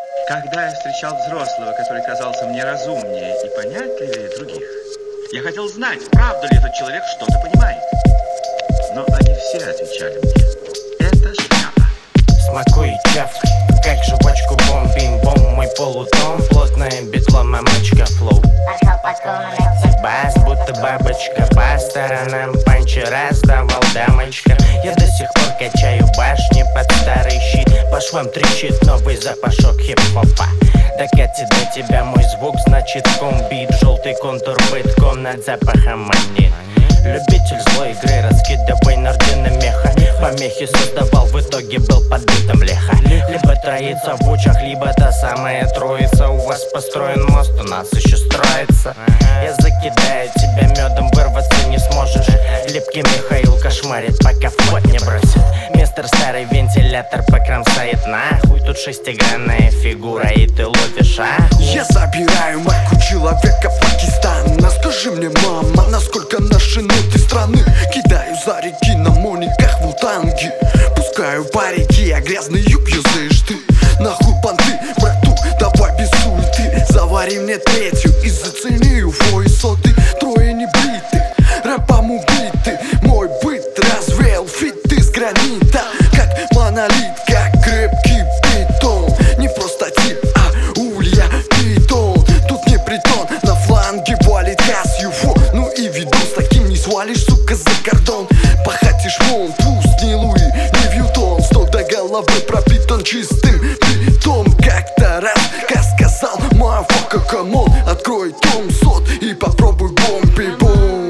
Когда я встречал взрослого, который казался мне разумнее и понятливее других, я хотел знать, правда ли этот человек что-то понимает. Но они все отвечали мне: это шляпа. Смакуй и чавкай, как жвачку бом-бим-бом. Мой полутон, плотная битло, мамочка флоу. Пошел по комнате, Бас, будто бабочка, по сторонам панчи раздавал дамочка. Я до сих пор качаю башни под старый щит. По швам трещит новый запашок хип-хопа. Докатит до тебя мой звук, значит комбит. Желтый контур бытком над запахом манит. Любитель злой игры, раскидывай нарды на меха. Помехи создавал, в итоге был подбитым леха. Либо троица в учах, либо та самая троица. У вас построен мост, у нас еще строится. Я закидаю тебя медом, вырваться не сможешь. Липкий Михаил кошмарит, пока в ход не бросит. Мистер старый вентилятор покромсает нахуй. Тут шестигранная фигура, и ты ловишь ахуй. Я забираю майку человека Пакистана. Скажи мне, мама, насколько наши ноты страны? Кидаю за реки на мониках вултанги. Пускаю по реке, а грязный юг юзаешь ты. Нахуй понты, брату, давай без суеты. Завари мне третью и зацени уфо и соты. Трое небритых, рэпом убиты. Мой быт развеял фит из гранита. Как монолит, как крепкий бетон. Не просто тип, а улья питон. Тут не притон, на фланге валит газ юфо. Ну и видос таким не свалишь, сука, за кордон. Пахатишь вон, пусть не Луи, не Вьютон. С ног до головы пропитан чистым бетом. Как-то раз, как сказал мафака, камон. Открой том сот и попробуй бомби-бом.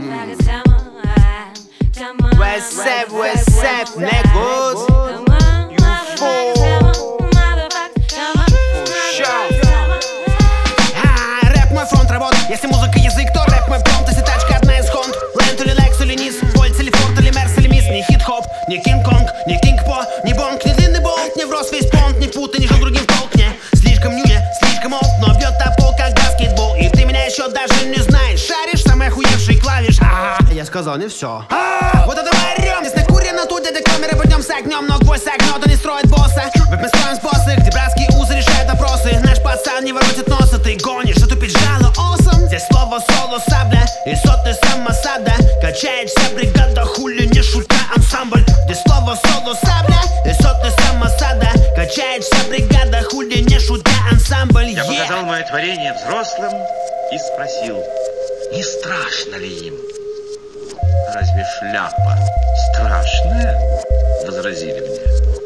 What's up, негоз? Рэп мой фронт работ. Если музыка язык, то рэп мой промпт. Если тачка одна из хонд, Лэнд или Лекс или Низ, Вольт или Форд или Мерс или Мисс. Не хит-хоп, не Кинг-Конг, не Кинг-По, не Бонг, не длинный болт, не врос весь понт, не путай, не жил другим толк. Не слишком нюня, слишком олд, но бьет топол как баскетбол. И ты меня еще даже не знаешь. Шаришь, самый охуевший клавиш. Я сказал не все. Вот это мы орем, здесь накурено, тут дядя камеры пойдем с огнем. Но гвоздь огнет, он не строит босса. Вот мы строим способы, где братские узы решают вопросы. Наш пацан не воротит носа, ты гонишь, а тупить жало осом. Здесь слово соло, сабля и соты самосада. Качается бригада, хули не шутка ансамбль. Здесь слово соло, сабля и соты самосада. Качается бригада, хули не шутка ансамбль. Я показал мое творение взрослым и спросил: не страшно ли им? Разве шляпа страшная? Возразили мне.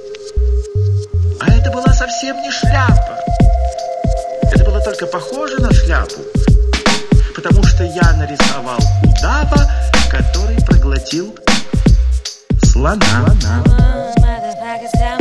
А это была совсем не шляпа. Это было только похоже на шляпу, потому что я нарисовал удава, который проглотил слона.